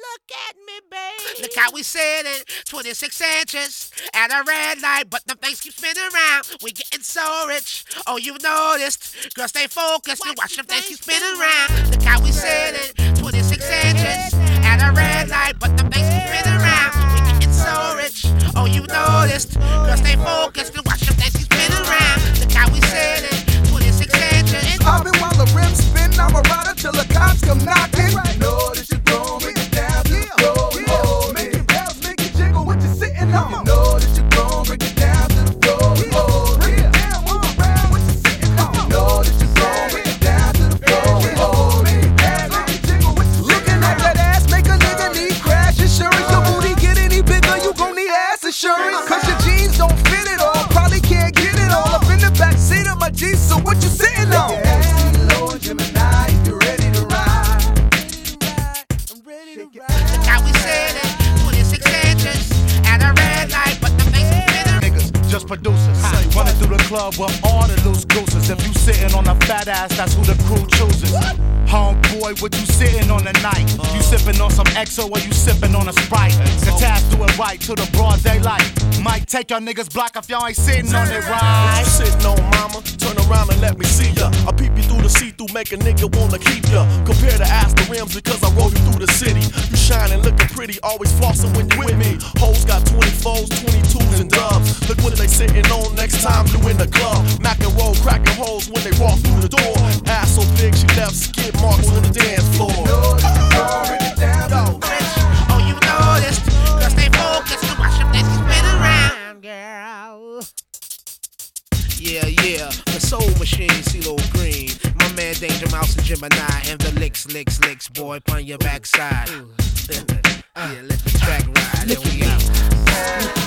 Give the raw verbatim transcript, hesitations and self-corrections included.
Look at me, babe. Look how we sitting, twenty-six inches at a red light, but the things keep spinning around. We getting so rich. Oh, you've noticed. Girl, stay focused and watch them things keep spinning around. Look how we sitting, twenty-six inches at a red light, but the things keep spinning around. We getting so rich. Oh, you've noticed. Girl, stay focused and watch them things keep spinning around. Look how we sitting, twenty-six inches. Popping while the rims spin, I'm a rider till the cops come knocking. Know that you're grown, bring it down to the floor. Oh, make it bounce, make it jiggle, what you sitting on? You know that you're grown, bring it down to the floor. Oh, bring it down, move around, what you sitting on? You know that you're grown, bring it down to the floor. Oh, make it bounce, make it jiggle, what you looking at that ass, make a nigga need crash insurance. Your booty get any bigger, you gon' need ass insurance. Cause your jeans don't fit it all, probably can't get it all up in the back seat of my G, so what you sitting on? Gemini, you ready to ride? I'm ready to ride. Look how we sitting, twenty-six inches at a red light, but the things keep spinning. Niggas, just producers. Running through the club with all the loose gooses. If you sitting on a fat ass, that's who the crew chooses. Homeboy, what you sitting on tonight? You sipping on some X O or you sipping on a Sprite? Catas do it right to the broad daylight. Might take your niggas block if y'all ain't sitting on it right. What you sitting on, mama? Turn around and let me see ya. I peep you through the see-through, make a nigga wanna keep ya. Compare the ass to rims because I roll you through the city. You shining, looking pretty, always flossing when you with me. Hoes got twenty-fours, twenty-twos, and dubs. Look what they sitting on next time you in the club. Mac and roll, cracking holes when they walk through the door. Ass so big she left skid marks on the dance floor. Oh, you noticed. Girl, stay focused and watch them things keep spinning around, girl. Yeah, yeah, the Soul Machine, CeeLo Green. My man Danger Mouse and Gemini. And the licks, licks, licks, boy, upon your backside. Yeah, let the track ride. There we go.